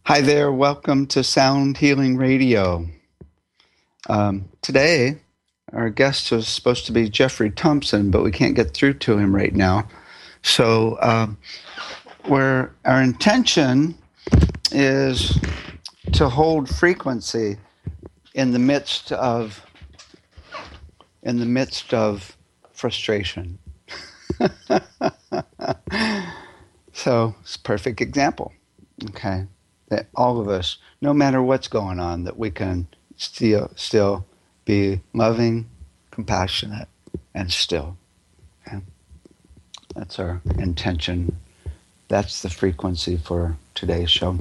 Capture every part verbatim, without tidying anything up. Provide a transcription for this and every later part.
Hi there, welcome to Sound Healing Radio. Um, today, our guest was supposed to be Jeffrey Thompson, but we can't get through to him right now. So, um, where our intention is to hold frequency in the midst of in the midst of frustration. So, it's a perfect example. Okay. That all of us, no matter what's going on, that we can still still be loving, compassionate, and still. Okay? That's our intention. That's the frequency for today's show.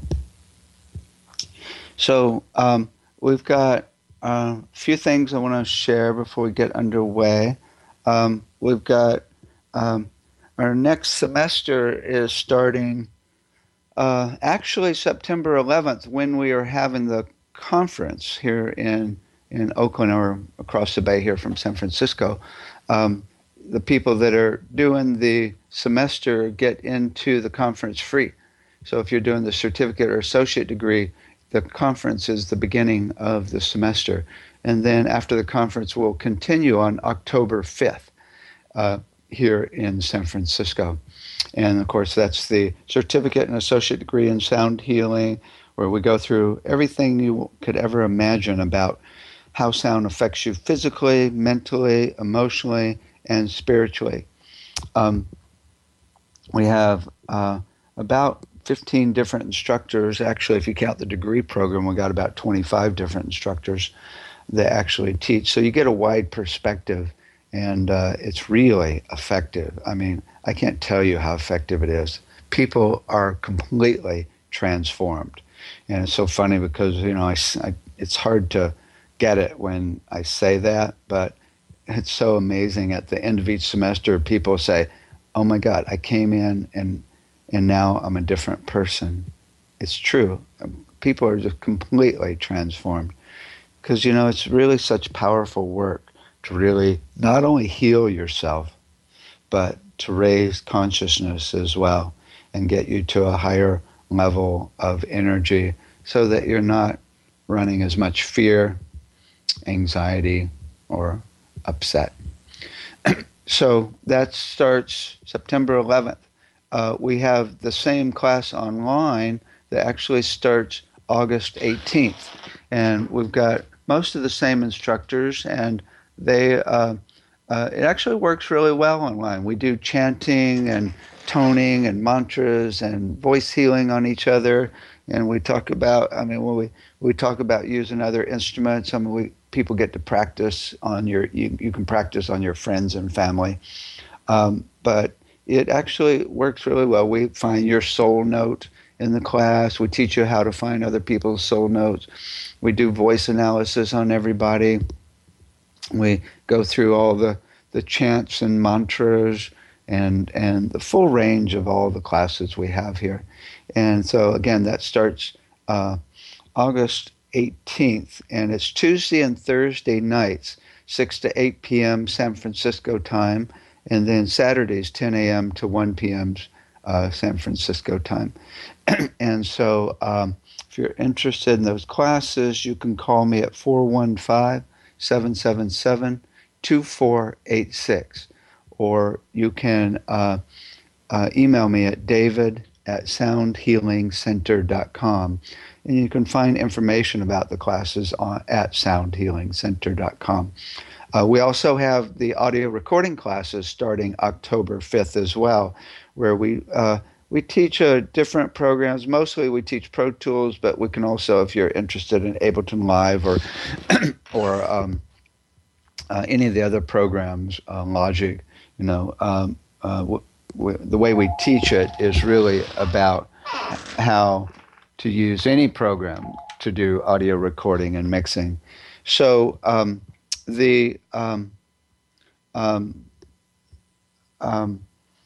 So um, we've got a few things I want to share before we get underway. Um, we've got um, our next semester is starting Uh, actually, September eleventh, when we are having the conference here in, in Oakland or across the bay here from San Francisco, um, the people that are doing the semester get into the conference free. So if you're doing the certificate or associate degree, the conference is the beginning of the semester. And then after the conference, we'll continue on October fifth uh, here in San Francisco. And, of course, that's the certificate and associate degree in sound healing, where we go through everything you could ever imagine about how sound affects you physically, mentally, emotionally, and spiritually. Um, we have uh, about fifteen different instructors. Actually, if you count the degree program, we got about twenty-five different instructors that actually teach. So you get a wide perspective, and uh, it's really effective. I mean, I can't tell you how effective it is. People are completely transformed. And it's so funny because, you know, I, I, it's hard to get it when I say that, but it's so amazing. At the end of each semester, people say, oh my God, I came in and, and now I'm a different person. It's true. People are just completely transformed. Because, you know, it's really such powerful work to really not only heal yourself, but to raise consciousness as well and get you to a higher level of energy so that you're not running as much fear, anxiety, or upset. So that starts September eleventh. Uh, we have the same class online that actually starts August eighteenth. And we've got most of the same instructors, and they uh, Uh, it actually works really well online. We do chanting and toning and mantras and voice healing on each other, and we talk about. I mean, when we we talk about using other instruments. I mean, we people get to practice on your. You, you can practice on your friends and family, um, but it actually works really well. We find your soul note in the class. We teach you how to find other people's soul notes. We do voice analysis on everybody. We go through all the, the chants and mantras and and the full range of all the classes we have here. And so, again, that starts uh, August eighteenth, and it's Tuesday and Thursday nights, six to eight p.m. San Francisco time, and then Saturdays, ten a.m. to one p.m. Uh, San Francisco time. And so um, if you're interested in those classes, you can call me at four one five, seven seven seven, two four eight six, or you can uh, uh, email me at david at sound healing center dot com, and you can find information about the classes on, at sound healing center dot com. Uh, we also have the audio recording classes starting October fifth as well, where we uh, we teach uh, different programs. Mostly we teach Pro Tools, but we can also, if you're interested in Ableton Live or or um, uh, any of the other programs, uh, Logic, you know, um, uh, w- w- the way we teach it is really about how to use any program to do audio recording and mixing. So um, the um, um, um,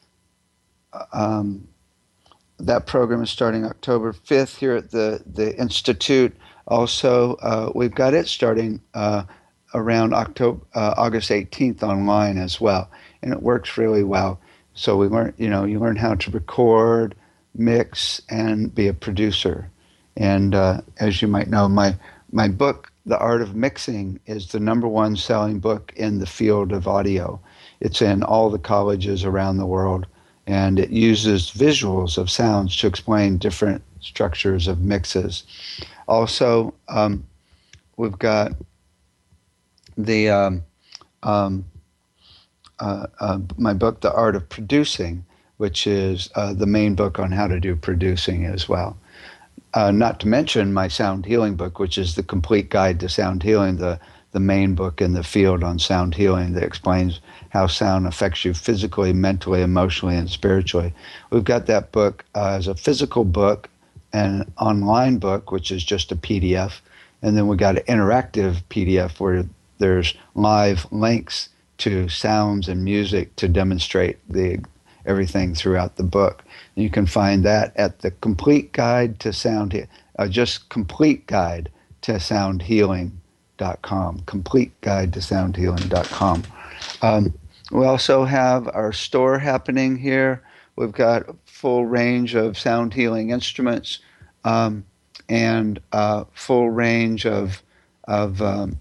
um, that program is starting October fifth here at the, the Institute. Also, uh, we've got it starting uh, around October, uh, August eighteenth online as well, and it works really well. So we learn, you know, you learn how to record, mix, and be a producer. And uh, as you might know, my my book, The Art of Mixing, is the number one selling book in the field of audio. It's in all the colleges around the world, and it uses visuals of sounds to explain different structures of mixes. Also, um, we've got the um, um, uh, uh, my book, The Art of Producing, which is uh, the main book on how to do producing as well. Uh, not to mention my sound healing book, which is the complete guide to sound healing, the, the main book in the field on sound healing that explains how sound affects you physically, mentally, emotionally, and spiritually. We've got that book uh, as a physical book, an online book, which is just a P D F, and then we got an interactive P D F where there's live links to sounds and music to demonstrate the everything throughout the book. And you can find that at the Complete Guide to Sound, uh, just Complete Guide to Sound Healing dot com. Complete Guide to Sound Healing dot com. Um, we also have our store happening here. We've got a full range of sound healing instruments um, and a full range of of um,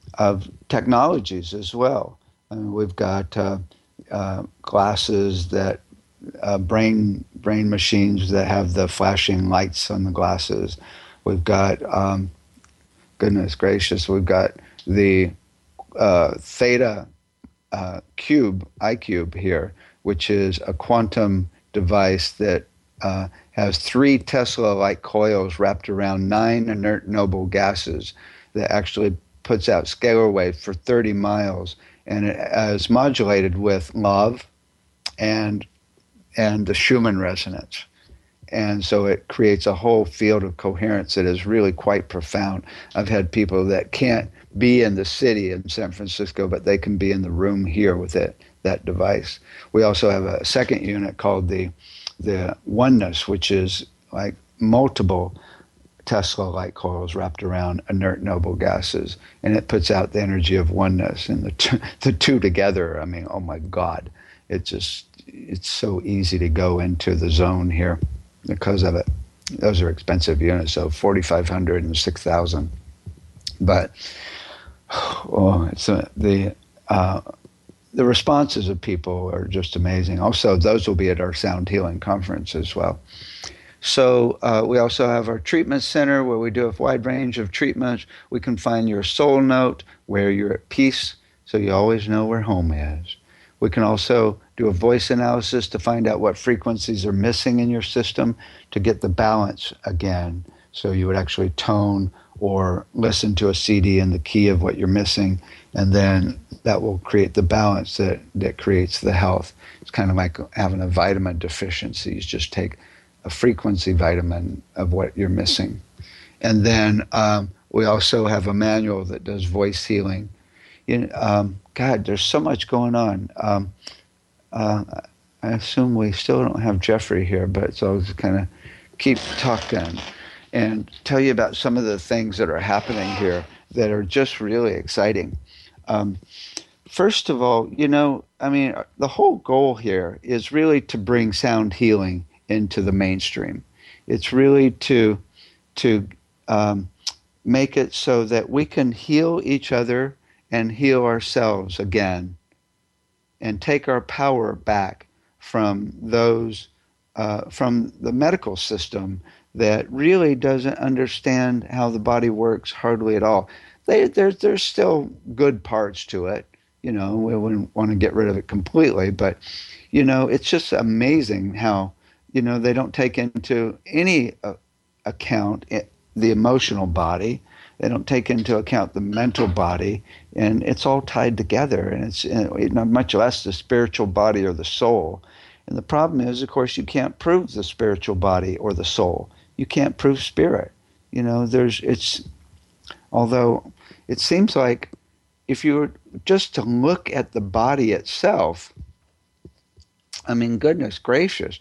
of technologies as well. And we've got uh, uh, glasses that uh, brain brain machines that have the flashing lights on the glasses. We've got um, goodness gracious, we've got the uh, Theta uh, Cube iCube here, which is a quantum device that uh, has three Tesla-like coils wrapped around nine inert noble gases that actually puts out scalar waves for thirty miles, and it is modulated with love and and the Schumann resonance. And so it creates a whole field of coherence that is really quite profound. I've had people that can't be in the city in San Francisco, but they can be in the room here with it, that device. We also have a second unit called the the Oneness, which is like multiple Tesla-like coils wrapped around inert noble gases, and it puts out the energy of oneness. And the two, the two together, I mean, oh my God, it just it's so easy to go into the zone here because of it. Those are expensive units, so forty-five hundred and six thousand. But oh, it's a, the uh, the responses of people are just amazing. Also, those will be at our Sound Healing Conference as well. So uh, we also have our treatment center where we do a wide range of treatments. We can find your soul note where you're at peace, so you always know where home is. We can also do a voice analysis to find out what frequencies are missing in your system to get the balance again. So you would actually tone or listen to a C D in the key of what you're missing, and then that will create the balance that, that creates the health. It's kind of like having a vitamin deficiency. You just take a frequency vitamin of what you're missing. And then um, we also have a manual that does voice healing. You know, um, God, there's so much going on. Um, uh, I assume we still don't have Jeffrey here, but so I'll just kind of keep talking and tell you about some of the things that are happening here that are just really exciting. Um, first of all, you know, I mean, the whole goal here is really to bring sound healing into the mainstream. It's really to to um, make it so that we can heal each other and heal ourselves again and take our power back from those uh, from the medical system that really doesn't understand how the body works hardly at all. They, there's there's still good parts to it. You know, we wouldn't want to get rid of it completely, but you know, it's just amazing how, you know, they don't take into any uh, account it, the emotional body. They don't take into account the mental body, and it's all tied together, and it's you know, much less the spiritual body or the soul. And the problem is, of course, you can't prove the spiritual body or the soul. You can't prove spirit. You know, there's it's although it seems like if you were just to look at the body itself, I mean, goodness gracious,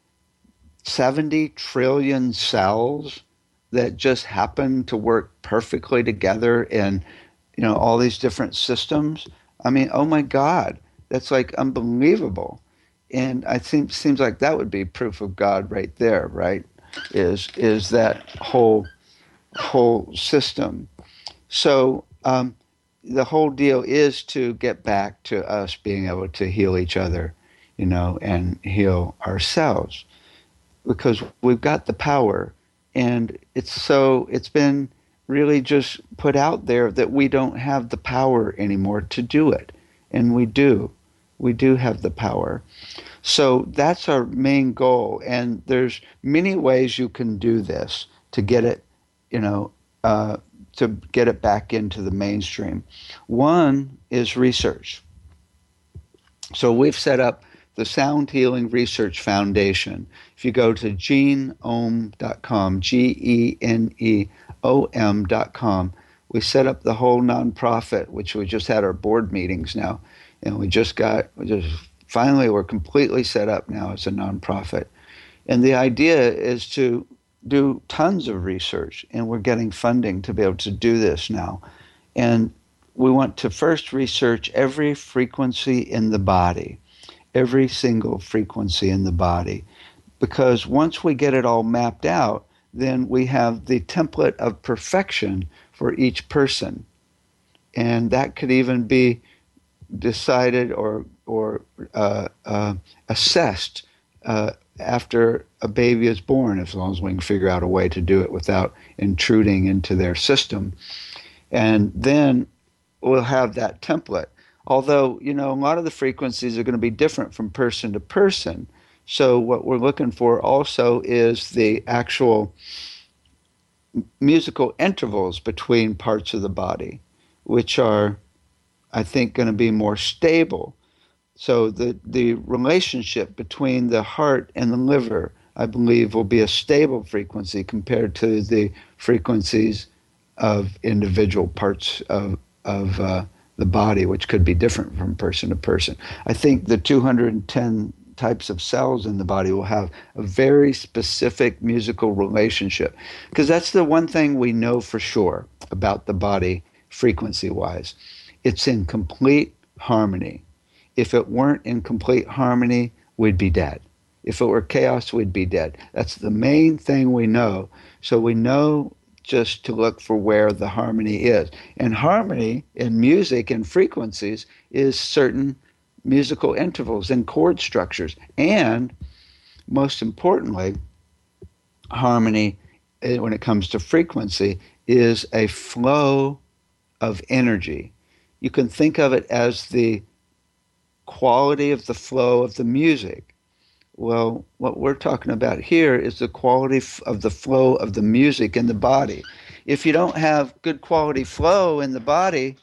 seventy trillion cells that just happen to work perfectly together in, you know, all these different systems. I mean, oh my God, that's like unbelievable. And I think seems like that would be proof of God right there, right? is is that whole whole system. So um, the whole deal is to get back to us being able to heal each other, you know, and heal ourselves, because we've got the power, and it's so it's been really just put out there that we don't have the power anymore to do it, and we do. We do have the power. So that's our main goal, and there's many ways you can do this to get it, you know, uh, to get it back into the mainstream. One is research. So we've set up the Sound Healing Research Foundation. If you go to geneom dot com, G E N E O M dot com, we set up the whole nonprofit, which we just had our board meetings now, and we just got, we just finally we're completely set up now as a nonprofit. And the idea is to do tons of research, and we're getting funding to be able to do this now. And we want to first research every frequency in the body, every single frequency in the body, because once we get it all mapped out, then we have the template of perfection for each person. And that could even be decided or or uh, uh, assessed uh, after a baby is born, as long as we can figure out a way to do it without intruding into their system. And then we'll have that template. Although, you know, a lot of the frequencies are going to be different from person to person. So what we're looking for also is the actual musical intervals between parts of the body, which are, I think, going to be more stable. So the, the relationship between the heart and the liver, I believe, will be a stable frequency compared to the frequencies of individual parts of, of uh, the body, which could be different from person to person. I think the two hundred ten types of cells in the body will have a very specific musical relationship, because that's the one thing we know for sure about the body frequency-wise. It's in complete harmony. If it weren't in complete harmony, we'd be dead. If it were chaos, we'd be dead. That's the main thing we know. So we know just to look for where the harmony is. And harmony in music and frequencies is certain musical intervals and chord structures. And most importantly, harmony, when it comes to frequency, is a flow of energy. You can think of it as the quality of the flow of the music. Well, what we're talking about here is the quality of the flow of the music in the body. If you don't have good quality flow in the body,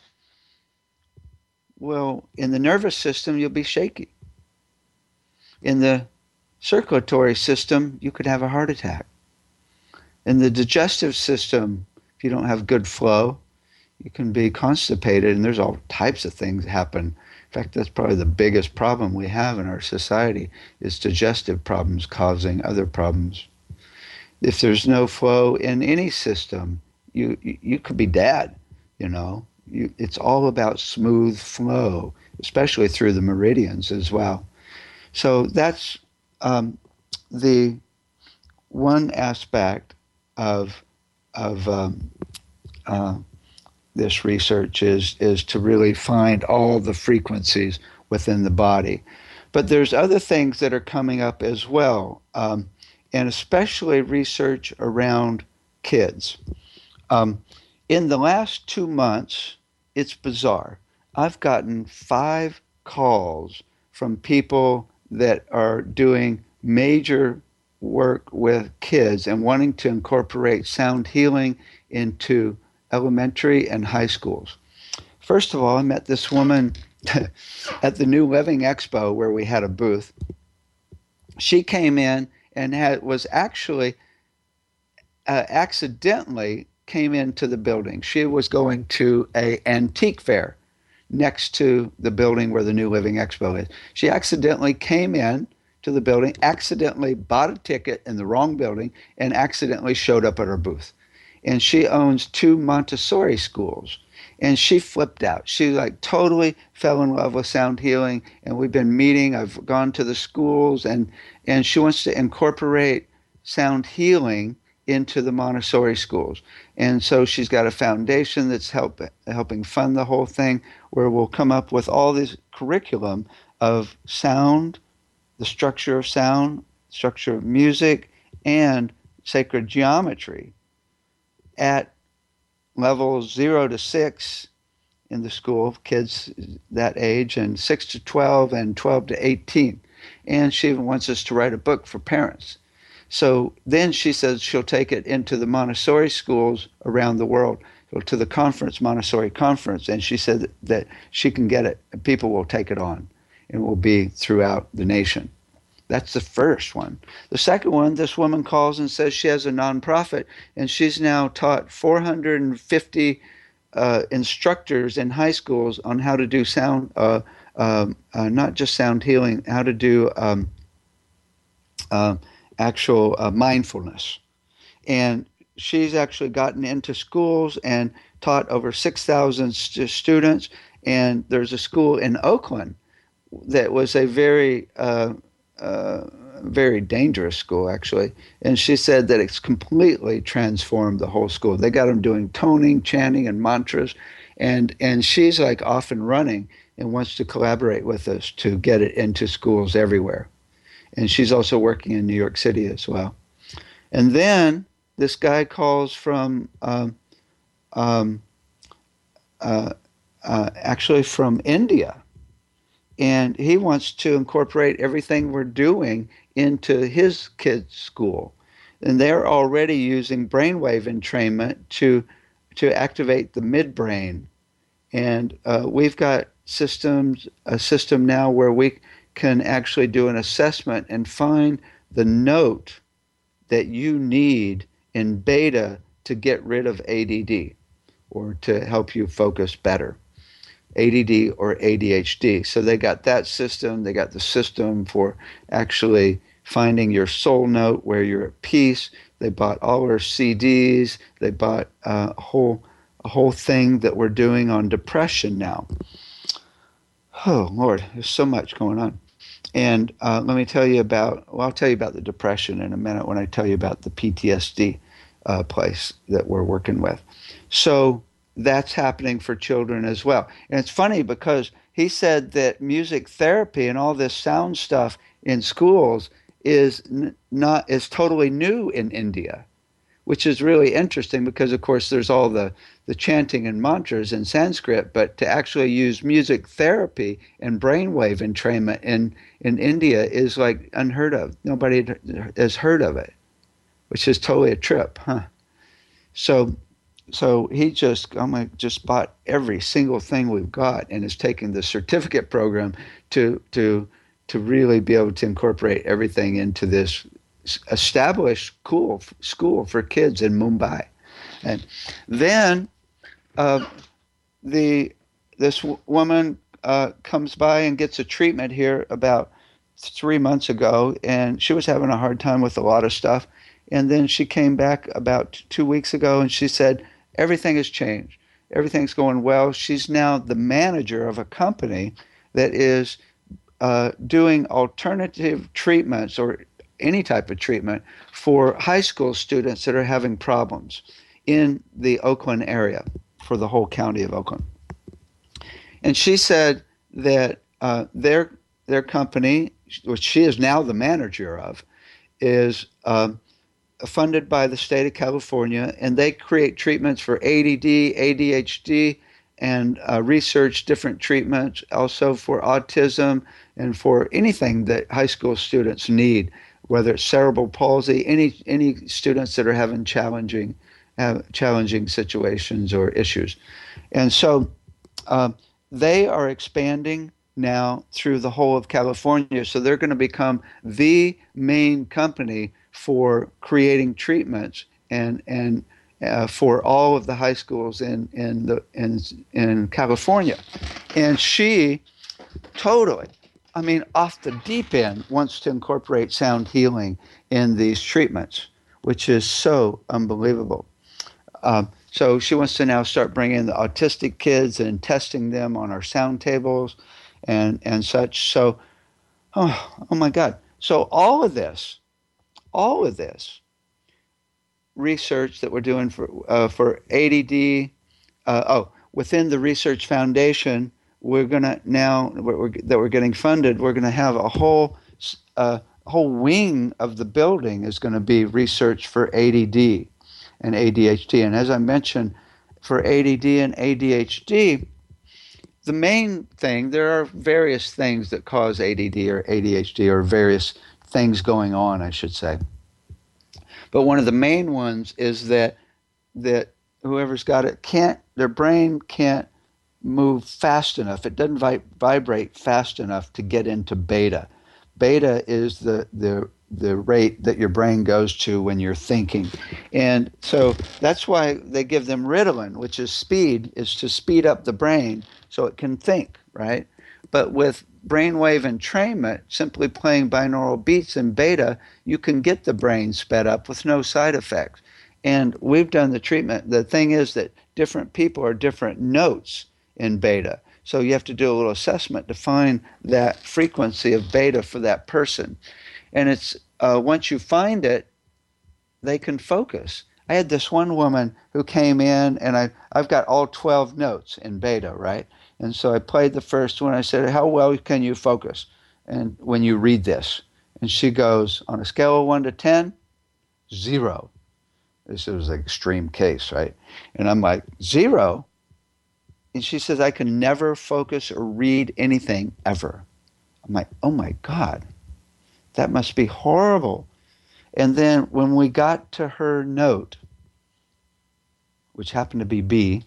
well, in the nervous system, you'll be shaky. In the circulatory system, you could have a heart attack. In the digestive system, if you don't have good flow, you can be constipated, and there's all types of things happen. In fact, that's probably the biggest problem we have in our society, is digestive problems causing other problems. If there's no flow in any system, you you, you could be dead, you know. You, it's all about smooth flow, especially through the meridians as well. So that's um, the one aspect of of um, uh, this research is is to really find all the frequencies within the body. But there's other things that are coming up as well, um, and especially research around kids. Um, in the last two months, it's bizarre. I've gotten five calls from people that are doing major work with kids and wanting to incorporate sound healing into elementary and high schools. First of all, I met this woman at the New Living Expo where we had a booth. She came in and had, was actually uh, accidentally came into the building. She was going to a antique fair next to the building where the New Living Expo is. She accidentally came in to the building, accidentally bought a ticket in the wrong building, and accidentally showed up at our booth. And she owns two Montessori schools. And she flipped out. She like totally fell in love with sound healing. And we've been meeting. I've gone to the schools, and, and she wants to incorporate sound healing into the Montessori schools. And so she's got a foundation that's help, helping fund the whole thing, where we'll come up with all this curriculum of sound, the structure of sound, structure of music, and sacred geometry at levels zero to six in the school, kids that age, and six to twelve, and twelve to eighteen. And she even wants us to write a book for parents. So then she says she'll take it into the Montessori schools around the world, to the conference, Montessori conference, and she said that she can get it, and people will take it on, and it will be throughout the nation. That's the first one. The second one, this woman calls and says she has a nonprofit, and she's now taught four hundred fifty uh, instructors in high schools on how to do sound, uh, uh, uh, not just sound healing, how to do um, uh, actual uh, mindfulness. And she's actually gotten into schools and taught over six thousand st- students. And there's a school in Oakland that was a very uh, Uh, very dangerous school, actually. And she said that it's completely transformed the whole school. They got them doing toning, chanting, and mantras. And, and she's like off and running and wants to collaborate with us to get it into schools everywhere. And she's also working in New York City as well. And then this guy calls from, um, um, uh, uh, actually from India. And he wants to incorporate everything we're doing into his kids' school. And they're already using brainwave entrainment to to activate the midbrain. And uh, we've got systems, a system now where we can actually do an assessment and find the note that you need in beta to get rid of A D D or to help you focus better. A D D or A D H D. So they got that system. They got the system for actually finding your soul note where you're at peace. They bought all our C Ds. They bought uh, a whole a whole thing that we're doing on depression now. Oh, Lord, there's so much going on. And uh, let me tell you about, well, I'll tell you about the depression in a minute when I tell you about the P T S D uh, place that we're working with. So that's happening for children as well. And it's funny because he said that music therapy and all this sound stuff in schools is n- not is totally new in India, which is really interesting because, of course, there's all the, the chanting and mantras in Sanskrit, but to actually use music therapy and brainwave entrainment in, in India is like unheard of. Nobody has heard of it, which is totally a trip, huh? So So he just, I'm like, just bought every single thing we've got and is taking the certificate program to to to really be able to incorporate everything into this established cool school for kids in Mumbai. And then uh, the this w- woman uh, comes by and gets a treatment here about three months ago, and she was having a hard time with a lot of stuff. And then she came back about two weeks ago, and she said, everything has changed. Everything's going well. She's now the manager of a company that is uh, doing alternative treatments or any type of treatment for high school students that are having problems in the Oakland area for the whole county of Oakland. And she said that uh, their their company, which she is now the manager of, is uh, funded by the state of California, and they create treatments for A D D, A D H D, and uh, research different treatments also for autism and for anything that high school students need, whether it's cerebral palsy, any any students that are having challenging uh, challenging situations or issues. And so uh, they are expanding now through the whole of California. So they're going to become the main company for creating treatments and and uh, for all of the high schools in in the in in California. And she totally, I mean, off the deep end, wants to incorporate sound healing in these treatments, which is so unbelievable. Um, so she wants to now start bringing the autistic kids and testing them on our sound tables and and such. So, oh, oh my God. So all of this, all of this research that we're doing for uh, for A D D, uh, oh, within the Research Foundation, we're going to now we're, that we're getting funded, we're going to have a whole uh, whole wing of the building is going to be research for A D D and A D H D. And as I mentioned, for A D D and A D H D, the main thing, there are various things that cause A D D or A D H D, or various things going on, I should say. But one of the main ones is that that whoever's got it can't, their brain can't move fast enough. It doesn't vi- vibrate fast enough to get into beta. Beta is the, the the rate that your brain goes to when you're thinking. And so that's why they give them Ritalin, which is speed, is to speed up the brain so it can think, right? But with brainwave entrainment, simply playing binaural beats in beta, you can get the brain sped up with no side effects. And we've done the treatment. The thing is that different people are different notes in beta. So you have to do a little assessment to find that frequency of beta for that person. And it's uh, once you find it, they can focus. I had this one woman who came in, and I, I've got all twelve notes in beta, right? And so I played the first one. I said, how well can you focus and when you read this? And she goes, on a scale of one to ten, zero. This was an extreme case, right? And I'm like, zero? And she says, I can never focus or read anything ever. I'm like, oh my God, that must be horrible. And then when we got to her note, which happened to be B,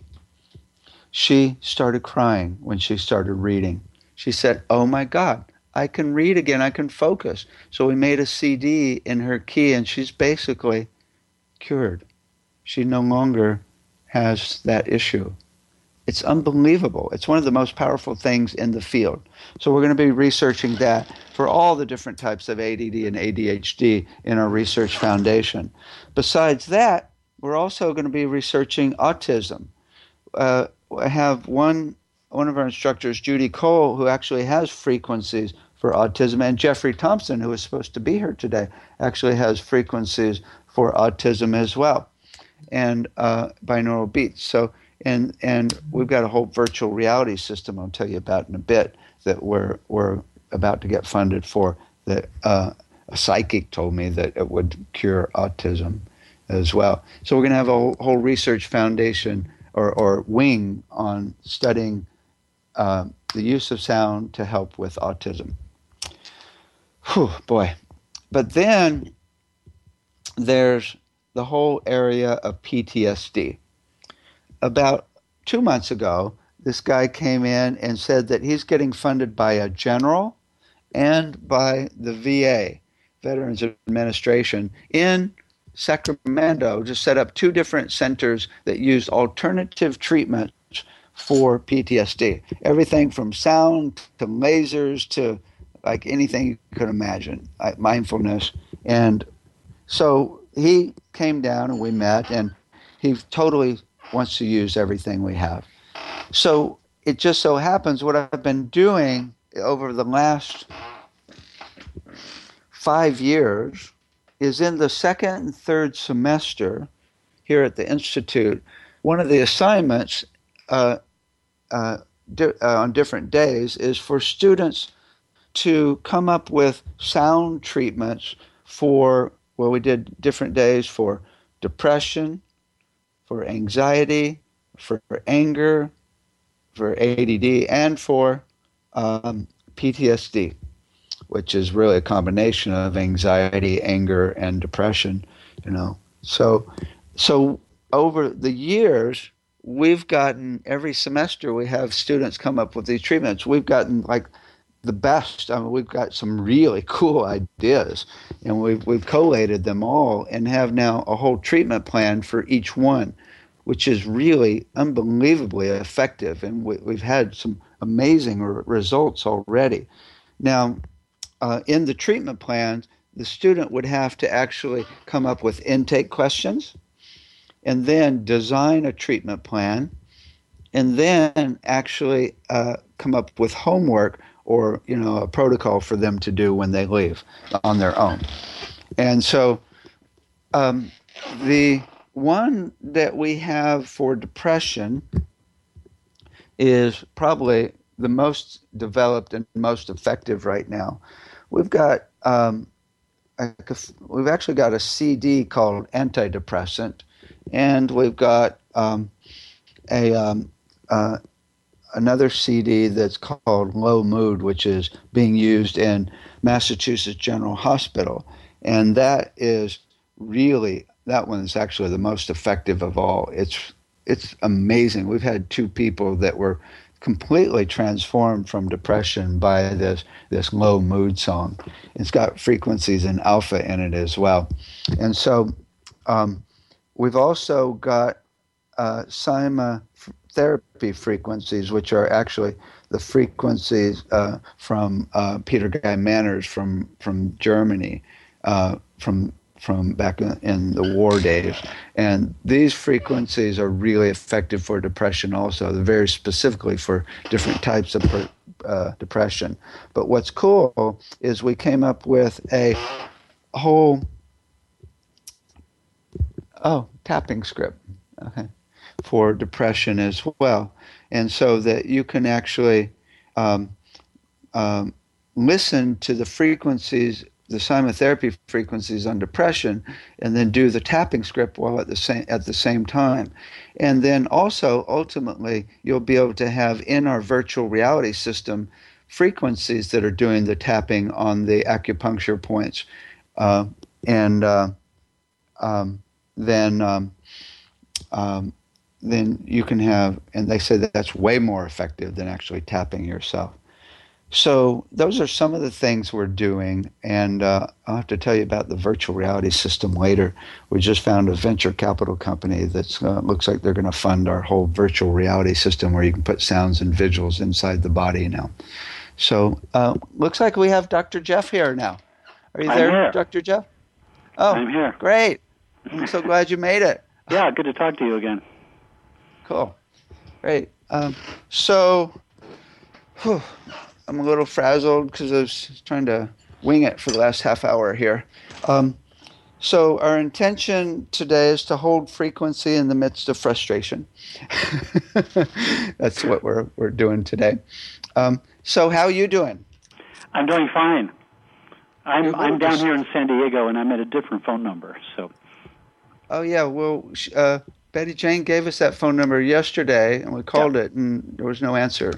she started crying when she started reading. She said, oh my God, I can read again, I can focus. So we made a C D in her key, and she's basically cured. She no longer has that issue. It's unbelievable. It's one of the most powerful things in the field. So we're going to be researching that for all the different types of A D D and A D H D in our research foundation. Besides that, we're also going to be researching autism. Uh, I have one one of our instructors, Judy Cole, who actually has frequencies for autism, and Jeffrey Thompson, who is supposed to be here today, actually has frequencies for autism as well, and uh, binaural beats. So, and and we've got a whole virtual reality system I'll tell you about in a bit that we're we're about to get funded for. That uh, a psychic told me that it would cure autism as well. So we're going to have a whole, whole research foundation or, or wing on studying uh, the use of sound to help with autism. Whew, boy. But then there's the whole area of P T S D. About two months ago, this guy came in and said that he's getting funded by a general and by the V A, Veterans Administration, in Sacramento to set up two different centers that use alternative treatments for P T S D. Everything from sound to lasers to like anything you could imagine, like mindfulness. And so he came down and we met, and he totally wants to use everything we have. So it just so happens what I've been doing over the last five years is in the second and third semester here at the Institute, one of the assignments uh, uh, di- uh, on different days is for students to come up with sound treatments for, well, we did different days for depression, for anxiety, for anger, for A D D, and for um, P T S D, which is really a combination of anxiety, anger, and depression, you know. So, so over the years, we've gotten, every semester we have students come up with these treatments. We've gotten like the best. I mean, we've got some really cool ideas, and we've, we've collated them all and have now a whole treatment plan for each one, which is really unbelievably effective. And we, we've had some amazing re- results already. Now, uh, in the treatment plans, the student would have to actually come up with intake questions and then design a treatment plan and then actually uh, come up with homework or, you know, a protocol for them to do when they leave on their own. And so um, the one that we have for depression is probably the most developed and most effective right now. We've got um, a, we've actually got a C D called Antidepressant, and we've got um, a um, uh, another C D that's called Low Mood, which is being used in Massachusetts General Hospital, and that is really that one is actually the most effective of all. It's it's amazing. We've had two people that were completely transformed from depression by this this Low Mood song. It's got frequencies and alpha in it as well, and so um, we've also got uh, Sima therapy frequencies, which are actually the frequencies uh, from uh, Peter Guy Manners from from Germany, uh, from from back in, in the war days, and these frequencies are really effective for depression. Also, they're very specifically for different types of per, uh, depression. But what's cool is we came up with a whole oh tapping script. Okay. For depression as well, and so that you can actually um, um, listen to the frequencies, the simultherapy frequencies on depression, and then do the tapping script while at the same at the same time, and then also ultimately you'll be able to have in our virtual reality system frequencies that are doing the tapping on the acupuncture points, uh, and uh, um, then. Um, um, then you can have, and they say that that's way more effective than actually tapping yourself. So those are some of the things we're doing, and uh, I'll have to tell you about the virtual reality system later. We just found a venture capital company that uh, looks like they're going to fund our whole virtual reality system where you can put sounds and visuals inside the body now. So uh, looks like we have Doctor Jeff here now. Are you I'm there, here. Doctor Jeff? Oh, I'm here. great. I'm so glad you made it. Yeah, good to talk to you again. Cool. Great. Um, so, whew, I'm a little frazzled because I was trying to wing it for the last half hour here. Um, so, our intention today is to hold frequency in the midst of frustration. That's what we're we're doing today. Um, so, how are you doing? I'm doing fine. I'm I'm down dis- here in San Diego, and I'm at a different phone number. So. Oh yeah. Well, uh, Betty Jane gave us that phone number yesterday, and we called Yeah. it, and there was no answer.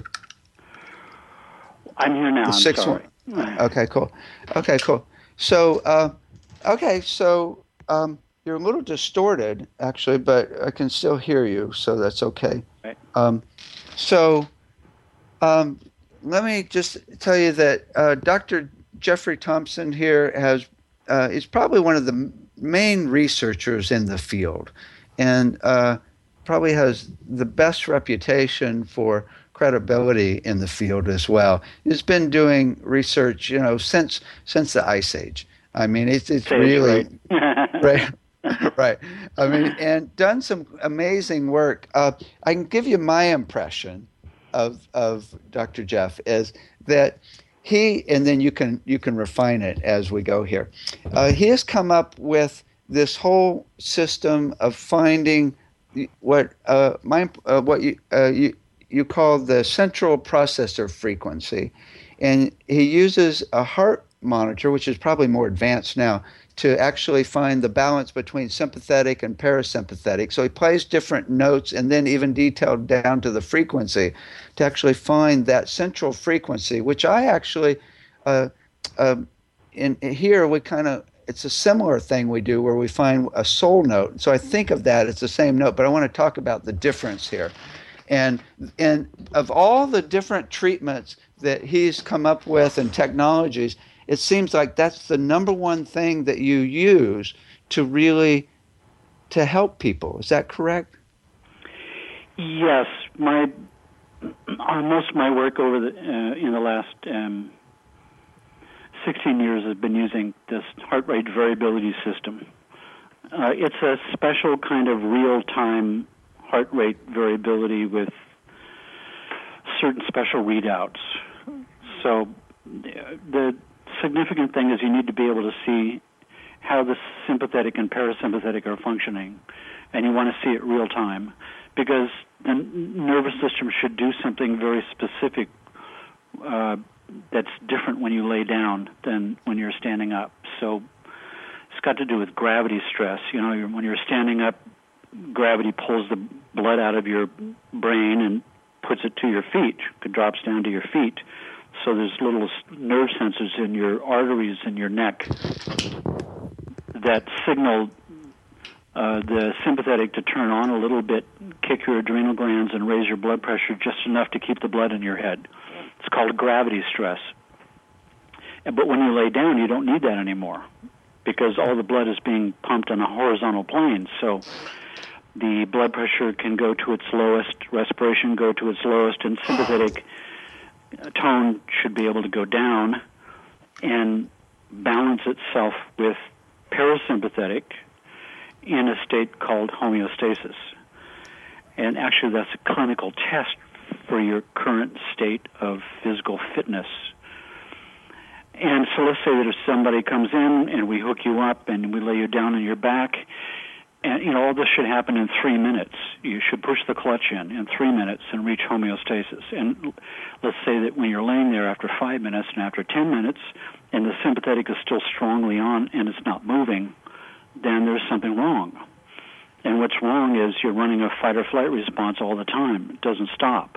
I'm here now. The I'm six sorry. one. Okay, cool. Okay, cool. So, uh, okay, so um, you're a little distorted actually, but I can still hear you, so that's okay. Right. Um, so, um, let me just tell you that uh, Doctor Jeffrey Thompson here has uh, is probably one of the main researchers in the field, and uh, probably has the best reputation for credibility in the field as well. He's been doing research, you know, since since the Ice Age. I mean, it's it's Sage, really right. right. Right. I mean, and done some amazing work. Uh, I can give you my impression of of Doctor Jeff is that he, and then you can you can refine it as we go here. Uh, he has come up with this whole system of finding what uh, my uh, what you, uh, you you call the central processor frequency, and he uses a heart monitor, which is probably more advanced now, to actually find the balance between sympathetic and parasympathetic. So he plays different notes and then even detailed down to the frequency to actually find that central frequency, which I actually, uh, uh, in here we kind of, it's a similar thing we do where we find a soul note. So I think of that, it's the same note, but I want to talk about the difference here. And and of all the different treatments that he's come up with and technologies, it seems like that's the number one thing that you use to really to help people. Is that correct? Yes, my uh, most of my work over the uh, in the last um, sixteen years has been using this heart rate variability system. Uh, it's a special kind of real-time heart rate variability with certain special readouts. So the significant thing is you need to be able to see how the sympathetic and parasympathetic are functioning, and you want to see it real time, because the nervous system should do something very specific uh, that's different when you lay down than when you're standing up. So it's got to do with gravity stress. You know, you're, when you're standing up, gravity pulls the blood out of your brain and puts it to your feet. It drops down to your feet. So there's little nerve sensors in your arteries in your neck that signal uh, the sympathetic to turn on a little bit, kick your adrenal glands, and raise your blood pressure just enough to keep the blood in your head. It's called gravity stress. But when you lay down, you don't need that anymore because all the blood is being pumped on a horizontal plane. So the blood pressure can go to its lowest, respiration go to its lowest, and sympathetic tone should be able to go down and balance itself with parasympathetic in a state called homeostasis. And actually that's a clinical test for your current state of physical fitness. And so let's say that if somebody comes in and we hook you up and we lay you down on your back, and you know all this should happen in three minutes. You should push the clutch in in three minutes and reach homeostasis. And let's say that when you're laying there after five minutes and after ten minutes, and the sympathetic is still strongly on and it's not moving, then there's something wrong. And what's wrong is you're running a fight or flight response all the time. It doesn't stop.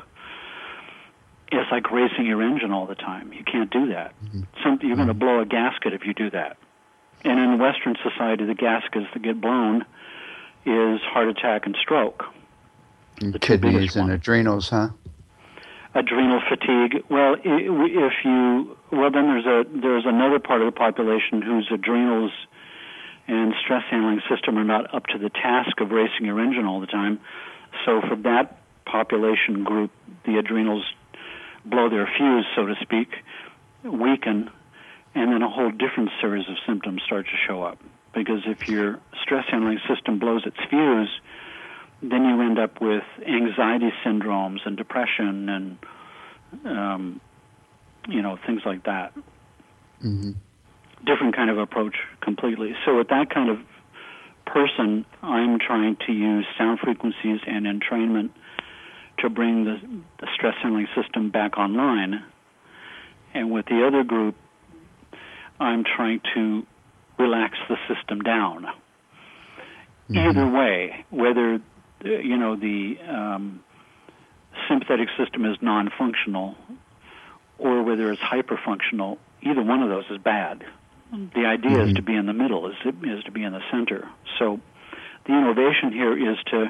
It's like racing your engine all the time. You can't do that. Mm-hmm. Some, you're going to blow a gasket if you do that. And in Western society, the gaskets that get blown is heart attack and stroke. And kidneys and adrenals, huh? Adrenal fatigue. Well, if you well, then there's a there's another part of the population whose adrenals and stress handling system are not up to the task of racing your engine all the time. So for that population group, the adrenals blow their fuse, so to speak, weaken, and then a whole different series of symptoms start to show up. Because if your stress handling system blows its fuse, then you end up with anxiety syndromes and depression and, um, you know, things like that. Mm-hmm. Different kind of approach completely. So with that kind of person, I'm trying to use sound frequencies and entrainment to bring the, the stress handling system back online. And with the other group, I'm trying to relax the system down. Mm-hmm. Either way, whether you know the um, sympathetic system is non-functional or whether it's hyperfunctional, either one of those is bad. The idea mm-hmm. is to be in the middle, is is to be in the center. So the innovation here is to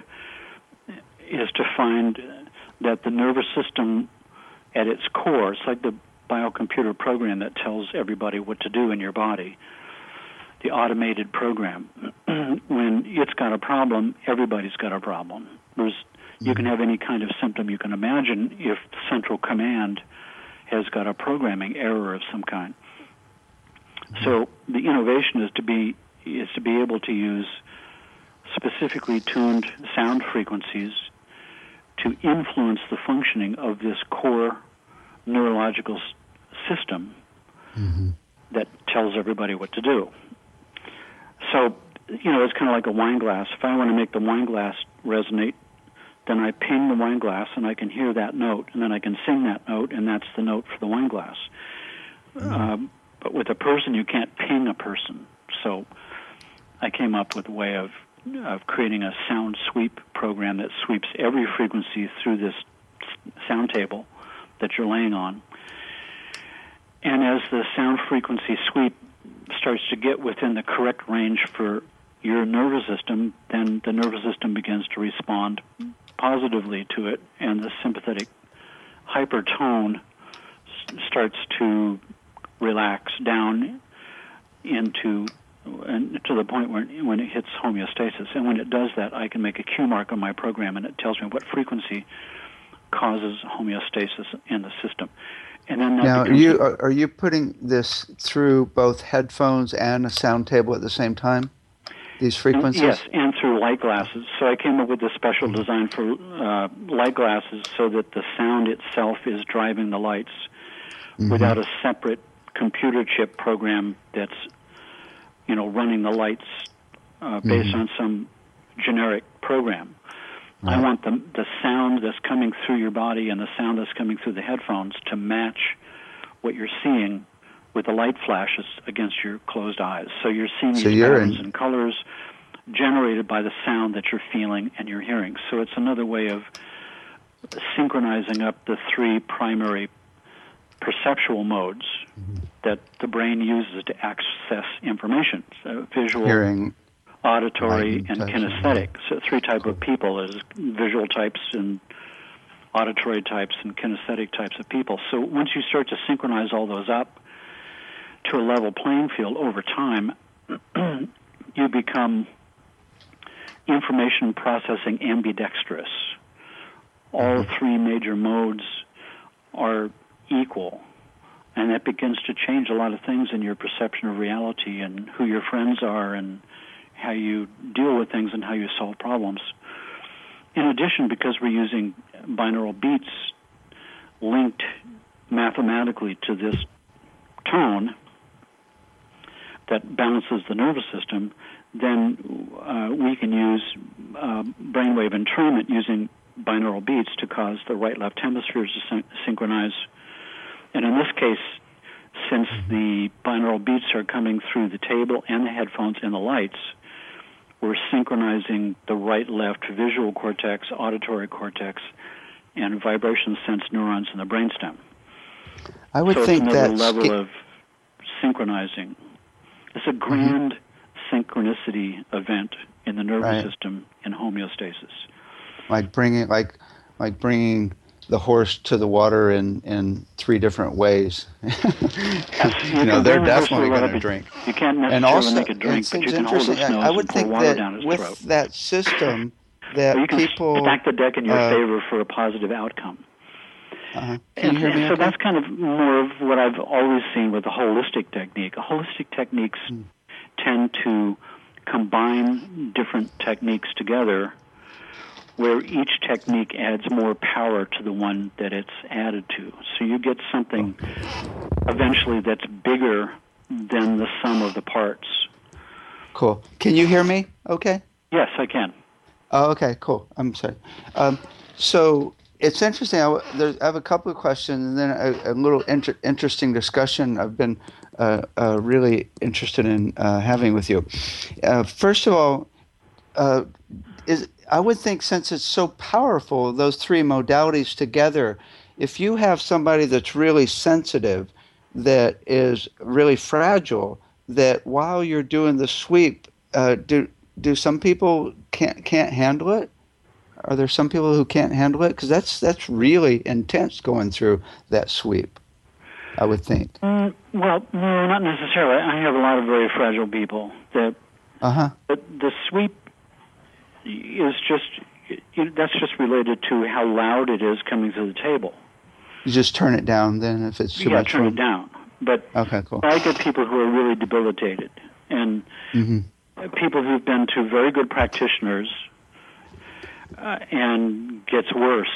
is to find that the nervous system at its core, it's like the biocomputer program that tells everybody what to do in your body, the automated program. When it's got a problem, everybody's got a problem. There's, you can have any kind of symptom you can imagine if central command has got a programming error of some kind. So the innovation is to be is to be able to use specifically tuned sound frequencies to influence the functioning of this core neurological s- system mm-hmm. that tells everybody what to do. So, you know, it's kind of like a wine glass. If I want to make the wine glass resonate, then I ping the wine glass and I can hear that note, and then I can sing that note, and that's the note for the wine glass. Mm-hmm. Um, but with a person, you can't ping a person. So I came up with a way of of creating a sound sweep program that sweeps every frequency through this sound table that you're laying on. And as the sound frequency sweep starts to get within the correct range for your nervous system, then the nervous system begins to respond positively to it, and the sympathetic hypertone s- starts to relax down into and to the point where when it hits homeostasis. And when it does that, I can make a cue mark on my program, and it tells me what frequency causes homeostasis in the system. And then that now, are you are, are you putting this through both headphones and a sound table at the same time? These frequencies? And, yes, and through light glasses. So I came up with a special design for uh, light glasses so that the sound itself is driving the lights mm-hmm. without a separate computer chip program that's you know, running the lights uh, based mm-hmm. on some generic program. Right. I want the the sound that's coming through your body and the sound that's coming through the headphones to match what you're seeing with the light flashes against your closed eyes. So you're seeing so these you're patterns in... and colors generated by the sound that you're feeling and you're hearing. So it's another way of synchronizing up the three primary perceptual modes mm-hmm. that the brain uses to access information: so visual, hearing, auditory, and kinesthetic. So three types cool. of people: is visual types and auditory types and kinesthetic types of people. So once you start to synchronize all those up to a level playing field over time, you become information processing ambidextrous. All mm-hmm. three major modes are equal, and that begins to change a lot of things in your perception of reality and who your friends are and how you deal with things and how you solve problems. In addition, because we're using binaural beats linked mathematically to this tone that balances the nervous system, then uh, we can use uh, brainwave entrainment using binaural beats to cause the right-left hemispheres to syn- synchronize. And in this case, since the binaural beats are coming through the table and the headphones and the lights, we're synchronizing the right-left visual cortex, auditory cortex, and vibration sense neurons in the brainstem. I would so think it's another that level sk- of synchronizing. It's a grand mm-hmm. synchronicity event in the nervous right. system in homeostasis. Like bringing, like, like bringing the horse to the water in, in three different ways. yes, you, you know, they're definitely going to drink. You can't necessarily and also, make it drink, but you can hold its I, nose I would and pour think water that down its with throat. that system, that well, you can people stack the deck in your uh, favor for a positive outcome. Uh-huh. Can and, you hear me? and so okay? that's kind of more of what I've always seen with the holistic technique. Holistic techniques hmm. tend to combine different techniques together, where each technique adds more power to the one that it's added to. So you get something eventually that's bigger than the sum of the parts. Cool. Can you hear me okay? Yes, I can. Oh, okay, cool. I'm sorry. Um, so it's interesting. I, I have a couple of questions and then a, a little inter- interesting discussion I've been uh, uh, really interested in uh, having with you. Uh, first of all, uh, is I would think since it's so powerful, those three modalities together, if you have somebody that's really sensitive, that is really fragile, that while you're doing the sweep, uh, do do some people can't can't handle it? Are there some people who can't handle it? Because that's that's really intense going through that sweep, I would think. Mm, well, no, not necessarily. I have a lot of very fragile people that uh-huh. the, the sweep is just, you know, that's just related to how loud it is coming to the table. You just turn it down then if it's too yeah, much. turn fun. it down. But okay, cool. I get people who are really debilitated, and mm-hmm. people who've been to very good practitioners, uh, and gets worse.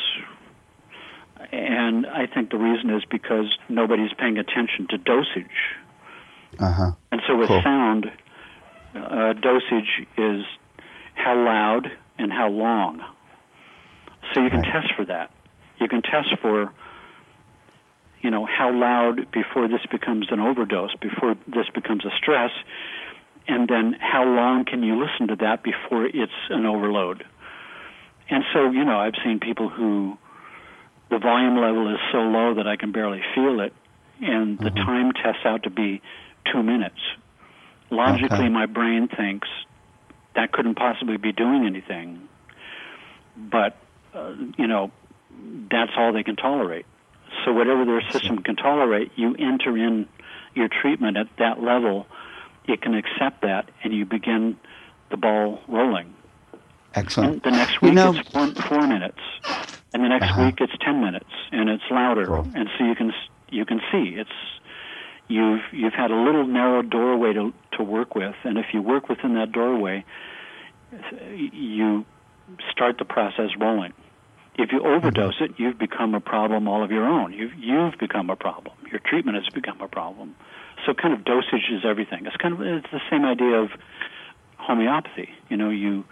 And I think the reason is because nobody's paying attention to dosage. Uh-huh. And so with cool. sound, uh, dosage is how loud and how long. So you can right. test for that. You can test for, you know, how loud before this becomes an overdose, before this becomes a stress, and then how long can you listen to that before it's an overload. And so, you know, I've seen people who the volume level is so low that I can barely feel it, and the mm-hmm. time tests out to be two minutes. Logically, okay. my brain thinks that couldn't possibly be doing anything, but, uh, you know, that's all they can tolerate. So whatever their system can tolerate, you enter in your treatment at that level, it can accept that, and you begin the ball rolling. Excellent. And the next week you know, it's four, four minutes, and the next uh-huh. week it's ten minutes, and it's louder, cool. and so you can you can see it's you've you've had a little narrow doorway to to work with, and if you work within that doorway, you start the process rolling. If you overdose it, you've become a problem all of your own. You've, you've become a problem. Your treatment has become a problem. So kind of dosage is everything. It's kind of it's the same idea of homeopathy. You know, you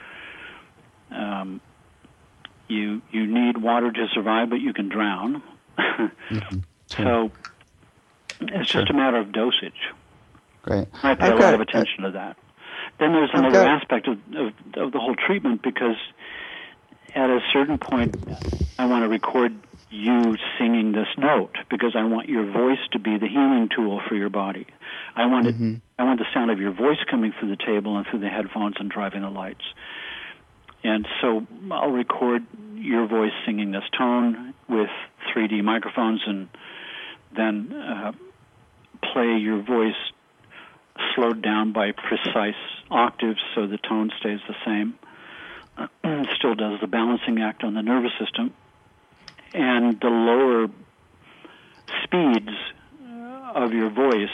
um, you you need water to survive, but you can drown. mm-hmm. So it's sure. just a matter of dosage. Great. I pay I've a got, lot of attention uh, to that. Then there's I've another got, aspect of, of of the whole treatment, because at a certain point I want to record you singing this note, because I want your voice to be the healing tool for your body. I want it, mm-hmm. I want the sound of your voice coming through the table and through the headphones and driving the lights. And so I'll record your voice singing this tone with three D microphones, and then uh, play your voice slowed down by precise octaves so the tone stays the same. Uh, still does the balancing act on the nervous system. And the lower speeds of your voice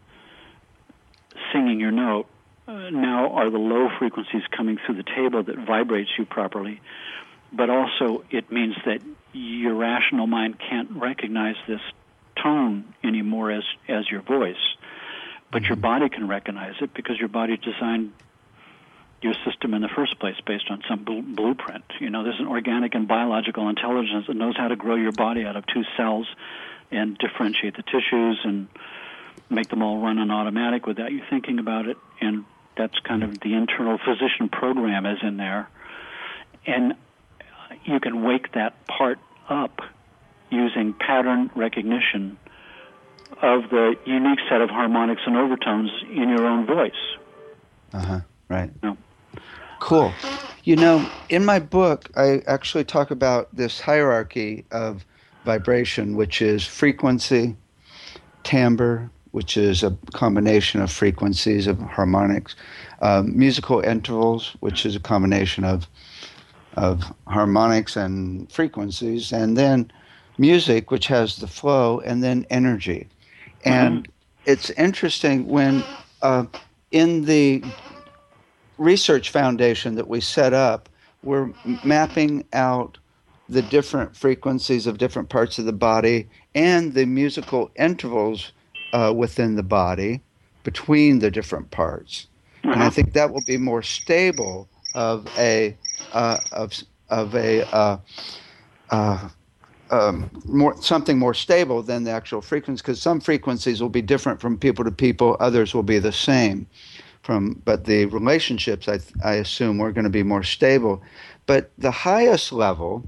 singing your note uh, now are the low frequencies coming through the table that vibrates you properly. But also it means that your rational mind can't recognize this tone anymore as, as your voice. But mm-hmm. your body can recognize it, because your body designed your system in the first place based on some bl- blueprint. You know, there's an organic and biological intelligence that knows how to grow your body out of two cells and differentiate the tissues and make them all run on automatic without you thinking about it. And that's kind of the internal physician program is in there. And you can wake that part up using pattern recognition of the unique set of harmonics and overtones in your own voice. Uh-huh, right. You know? Cool. You know, in my book, I actually talk about this hierarchy of vibration, which is frequency, timbre, which is a combination of frequencies of harmonics, um, musical intervals, which is a combination of of harmonics and frequencies, and then music, which has the flow, and then energy. And mm-hmm. it's interesting when uh, in the research foundation that we set up, we're mapping out the different frequencies of different parts of the body and the musical intervals uh, within the body between the different parts. Mm-hmm. And I think that will be more stable of a uh, of of a uh, uh, um, more something more stable than the actual frequency, because some frequencies will be different from people to people, others will be the same. From but the relationships, I I assume, are going to be more stable. But the highest level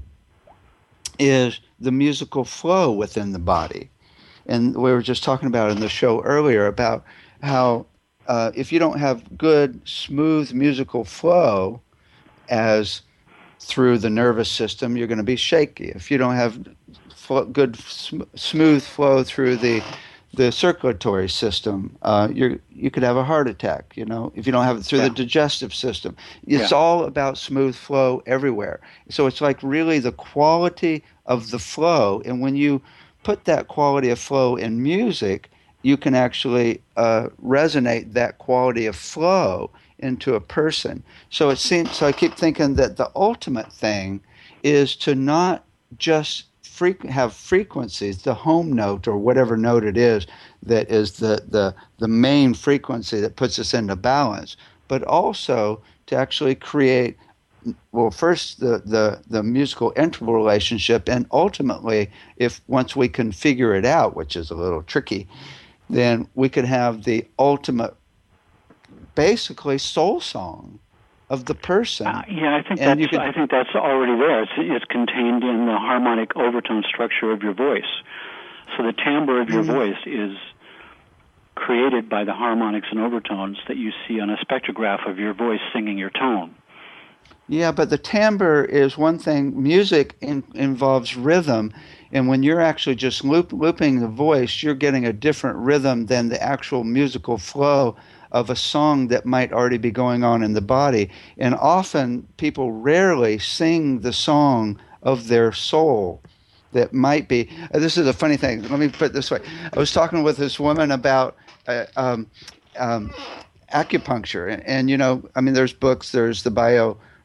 is the musical flow within the body, and we were just talking about in the show earlier about how uh, if you don't have good, smooth musical flow as through the nervous system, you're going to be shaky. If you don't have fl- good, sm- smooth flow through the the circulatory system, uh, you you could have a heart attack. You know, if you don't have it through yeah. the digestive system, it's yeah. all about smooth flow everywhere. So it's like really the quality of the flow, and when you put that quality of flow in music, you can actually uh, resonate that quality of flow into a person. So it seems. So I keep thinking that the ultimate thing is to not just Frequ- have frequencies, the home note or whatever note it is that is the, the the main frequency that puts us into balance, but also to actually create, well, first the, the, the musical interval relationship, and ultimately, if once we can figure it out, which is a little tricky, then we could have the ultimate, basically, soul song of the person. Uh, yeah, I think that's could, I think that's already there. It's, it's contained in the harmonic overtone structure of your voice. So the timbre of your mm-hmm. voice is created by the harmonics and overtones that you see on a spectrograph of your voice singing your tone. Yeah, but the timbre is one thing. Music in, involves rhythm, and when you're actually just loop, looping the voice, you're getting a different rhythm than the actual musical flow of a song that might already be going on in the body. And often people rarely sing the song of their soul that might be. Uh, this is a funny thing. Let me put it this way. I was talking with this woman about uh, um, um, acupuncture. And, and, you know, I mean, there's books, there's the bio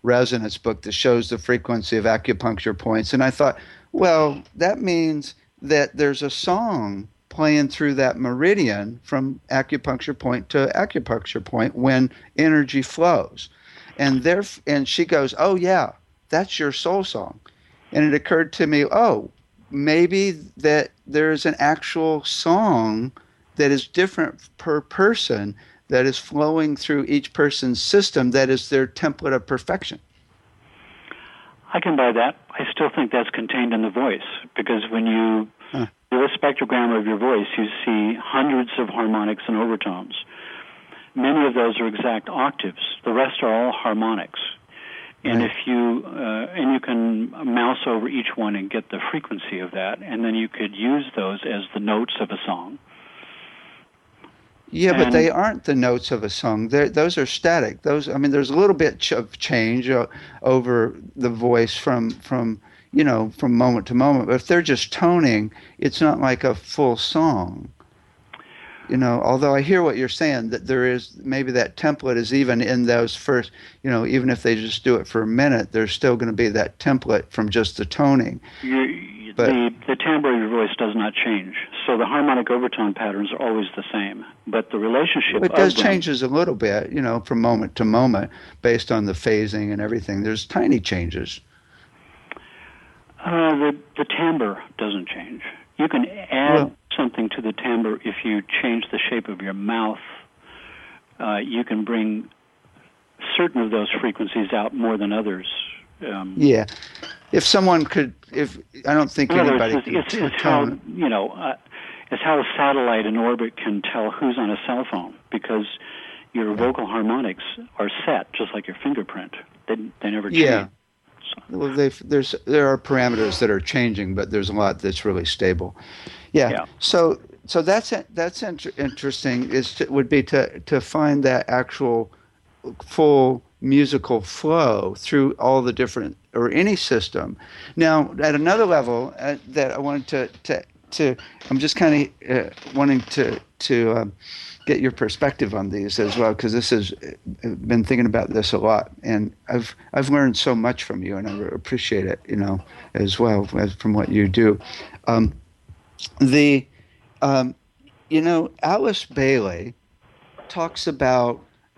resonance book that shows the frequency of acupuncture points. And I thought, well, that means that there's a song playing through that meridian from acupuncture point to acupuncture point when energy flows. And there, and she goes, "Oh yeah, that's your soul song." And it occurred to me, oh, maybe that there's an actual song that is different per person that is flowing through each person's system that is their template of perfection. I can buy that. I still think that's contained in the voice, because when you huh. do a spectrogram of your voice, you see hundreds of harmonics and overtones. Many of those are exact octaves. The rest are all harmonics. And right. if you uh, and you can mouse over each one and get the frequency of that, and then you could use those as the notes of a song. Yeah, and, but they aren't the notes of a song. They're, those are static. Those, I mean, there's a little bit of change uh, over the voice from from you know from moment to moment. But if they're just toning, it's not like a full song. You know, although I hear what you're saying, that there is maybe that template is even in those first, you know, even if they just do it for a minute, there's still going to be that template from just the toning. You're, but, the, the timbre of your voice does not change. So the harmonic overtone patterns are always the same. But the relationship well, it does of them, changes a little bit, you know, from moment to moment based on the phasing and everything. There's tiny changes. Uh, the, the timbre doesn't change. You can add well, something to the timbre if you change the shape of your mouth. Uh, you can bring certain of those frequencies out more than others. Um, yeah, if someone could, if I don't think anybody words, could. It's, it's, it's how you know, uh, it's how a satellite in orbit can tell who's on a cell phone, because your yeah. vocal harmonics are set just like your fingerprint. They they never change. Yeah. Well, there's there are parameters that are changing, but there's a lot that's really stable. Yeah. yeah. So so that's that's inter- interesting. Is to, would be to to find that actual full musical flow through all the different or any system. Now, at another level uh, that I wanted to to to I'm just kind of uh, wanting to to. Um, get your perspective on these as well, because this is I've been thinking about this a lot, and I've I've learned so much from you, and I appreciate it, you know, as well as from what you do. Um, the, um, you know, Alice Bailey talks about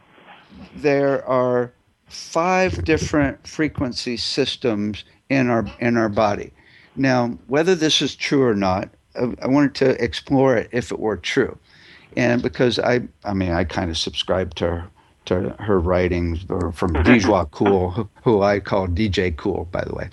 there are five different frequency systems in our in our body. Now, whether this is true or not, I, I wanted to explore it if it were true. And because I, I mean, I kind of subscribe to her, to her writings, or from Dijwa Cool, who, who I call D J Cool, by the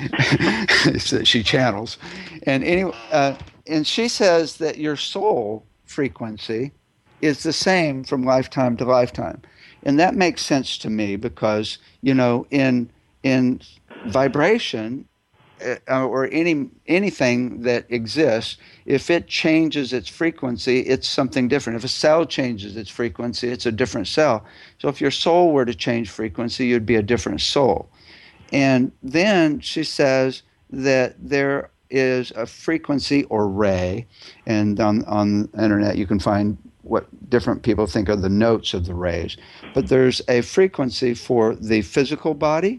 way. So she channels, and anyway, uh, and she says that your soul frequency is the same from lifetime to lifetime, and that makes sense to me because you know, in in vibration. Uh, or any anything that exists, if it changes its frequency, it's something different. If a cell changes its frequency, it's a different cell. So if your soul were to change frequency, you'd be a different soul. And then she says that there is a frequency or ray, and on, on the internet you can find what different people think are the notes of the rays. But there's a frequency for the physical body,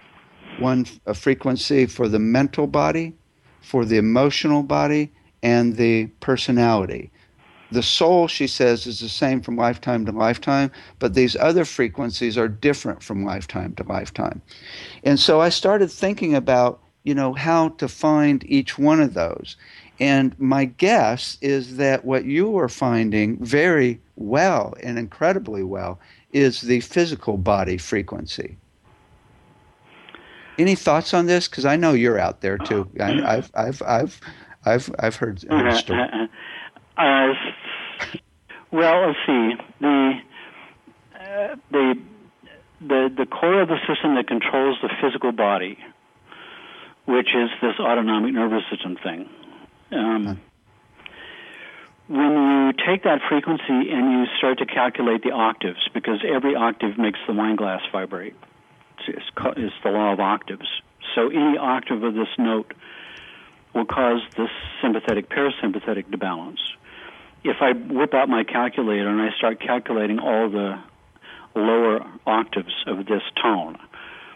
one a frequency for the mental body, for the emotional body, and the personality. The soul, she says, is the same from lifetime to lifetime, but these other frequencies are different from lifetime to lifetime. And so I started thinking about, you know, how to find each one of those. And my guess is that what you are finding very well and incredibly well is the physical body frequency. Any thoughts on this? Because I know you're out there too. I, I've, I've, I've, I've, I've heard. heard stories. Uh, well, let's see. The, uh, the, the, the core of the system that controls the physical body, which is this autonomic nervous system thing. Um, huh. When you take that frequency and you start to calculate the octaves, because every octave makes the wine glass vibrate. Is the law of octaves. So any octave of this note will cause this sympathetic parasympathetic to balance. If I whip out my calculator and I start calculating all the lower octaves of this tone,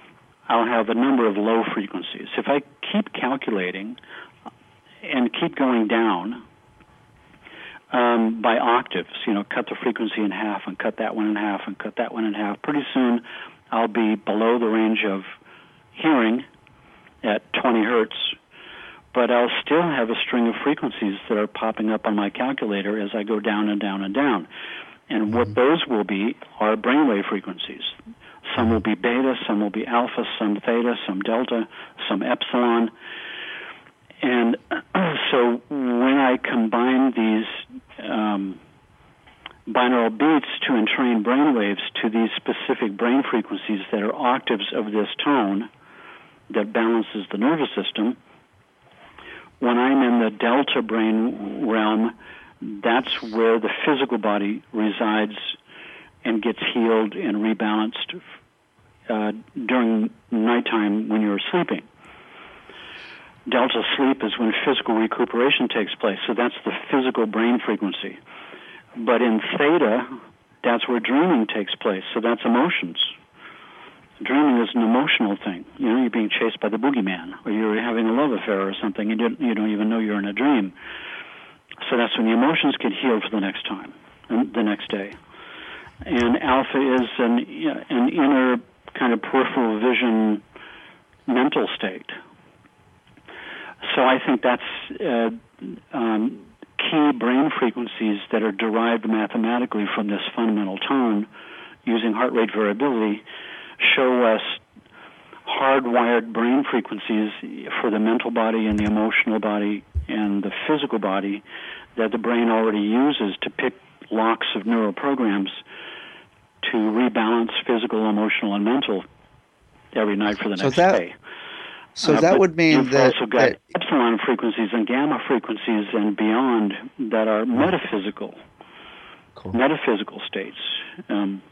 I'll have a number of low frequencies. If I keep calculating and keep going down um, by octaves, you know, cut the frequency in half and cut that one in half and cut that one in half, pretty soon I'll be below the range of hearing at twenty hertz, but I'll still have a string of frequencies that are popping up on my calculator as I go down and down and down. And what those will be are brainwave frequencies. Some will be beta, some will be alpha, some theta, some delta, some epsilon. And so when I combine these um, binaural beats to entrain brainwaves to these specific brain frequencies that are octaves of this tone that balances the nervous system, when I'm in the delta brain realm, that's where the physical body resides and gets healed and rebalanced uh, during nighttime when you're sleeping. Delta sleep is when physical recuperation takes place, so that's the physical brain frequency. But in theta, that's where dreaming takes place, so that's emotions. Dreaming is an emotional thing. You know, you're being chased by the boogeyman, or you're having a love affair or something. You don't, you don't even know you're in a dream. So that's when the emotions get healed for the next time, the next day. And alpha is an, an inner kind of peripheral vision mental state. So I think that's uh, um, key brain frequencies that are derived mathematically from this fundamental tone using heart rate variability show us hardwired brain frequencies for the mental body and the emotional body and the physical body that the brain already uses to pick locks of neural programs to rebalance physical, emotional, and mental every night for the so next that, day. So uh, that would mean you've that... You've also got that, epsilon frequencies and gamma frequencies and beyond that are metaphysical, cool. metaphysical states. Um,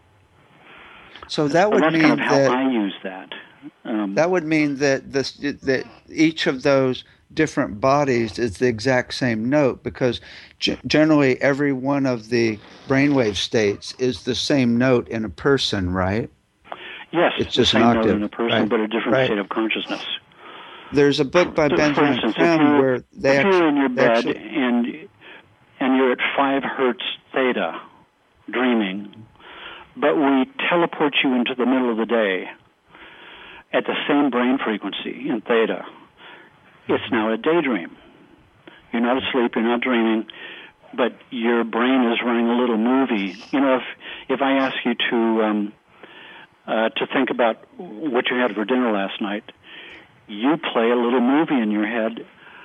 so that would that's mean kind of how that... I use that. Um, that would mean that this, that each of those different bodies is the exact same note, because g- generally every one of the brainwave states is the same note in a person, right? Yes, it's just the same an octave, note in a person, right? but a different right. state of consciousness. There's a book by so Benjamin instance, Creme where they if actually... you're in your bed actually, and, and you're at five hertz theta, dreaming, but we teleport you into the middle of the day at the same brain frequency in theta, it's now a daydream. You're not asleep, you're not dreaming, but your brain is running a little movie. You know, if if I ask you to um, uh, to think about what you had for dinner last night, you play a little movie in your head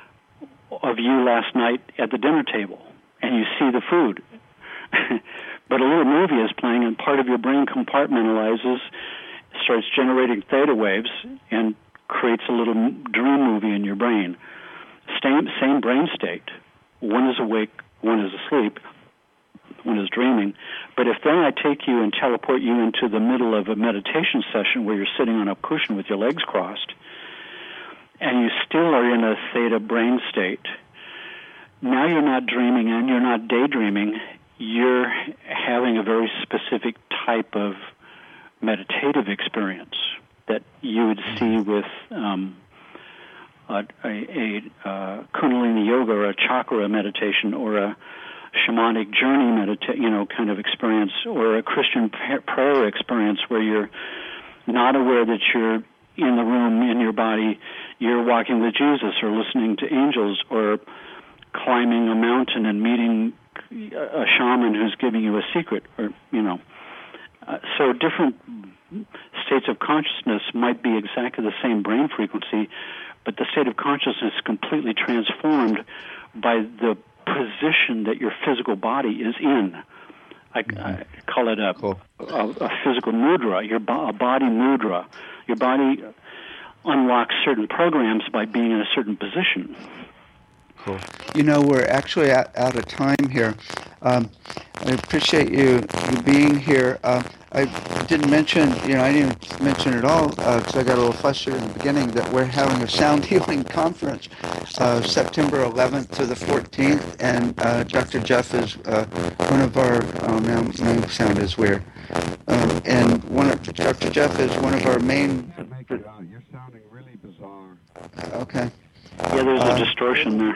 of you last night at the dinner table, and you see the food. But a little movie is playing, and part of your brain compartmentalizes, starts generating theta waves, and creates a little dream movie in your brain. Same, same brain state. One is awake, one is asleep, one is dreaming. But if then I take you and teleport you into the middle of a meditation session where you're sitting on a cushion with your legs crossed, and you still are in a theta brain state, now you're not dreaming and you're not daydreaming. You're having a very specific type of meditative experience that you would see with um, a, a, a uh, Kundalini yoga or a chakra meditation or a shamanic journey medita- you know, kind of experience, or a Christian prayer experience where you're not aware that you're in the room in your body, you're walking with Jesus or listening to angels or climbing a mountain and meeting a shaman who's giving you a secret, or, you know. Uh, so different states of consciousness might be exactly the same brain frequency, but the state of consciousness is completely transformed by the position that your physical body is in. I, mm-hmm. I call it a, cool. a, a physical mudra, your bo- a body mudra. Your body unlocks certain programs by being in a certain position. Cool. You know, we're actually out, out of time here. Um, I appreciate you, you being here. Uh, I didn't mention, you know, I didn't mention at all because uh, I got a little flustered in the beginning that we're having a sound healing conference uh, September eleventh to the fourteenth, and uh, Doctor Jeff is uh, one of our, oh, now my sound is weird. Um, and one of, Doctor Jeff is one of our main Okay. Yeah, there's a Uh, distortion there.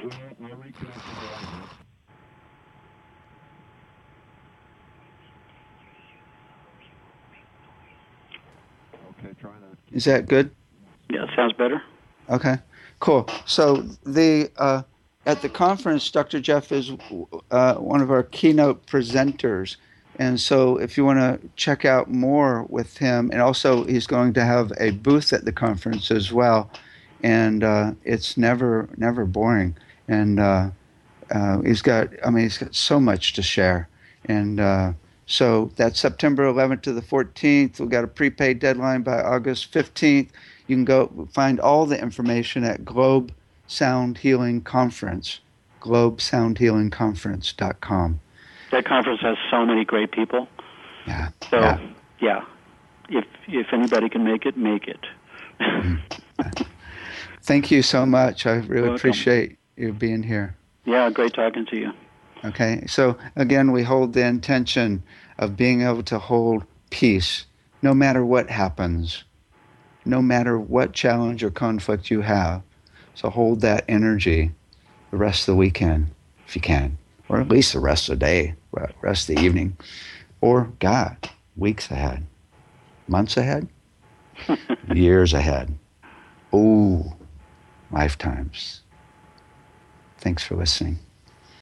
is that good? Yeah, sounds better. Okay, cool. So the uh, at the conference, Doctor Jeff is uh, one of our keynote presenters, and so if you want to check out more with him, and also he's going to have a booth at the conference as well, and uh, it's never never boring, and uh, uh, he's got I mean he's got so much to share, and uh, so that's September eleventh to the fourteenth. We've got a prepaid deadline by August fifteenth. You can go find all the information at Globe Sound Healing Conference, globe sound healing conference dot com. That conference has so many great people. Yeah. So, yeah. yeah, if if anybody can make it, make it. Mm. Thank you so much. I really Welcome. appreciate you being here. Yeah, great talking to you. Okay, so again, we hold the intention of being able to hold peace no matter what happens, no matter what challenge or conflict you have. So hold that energy the rest of the weekend, if you can, or at least the rest of the day, rest of the evening, or God, weeks ahead, months ahead, years ahead. Oh, lifetimes. Thanks for listening.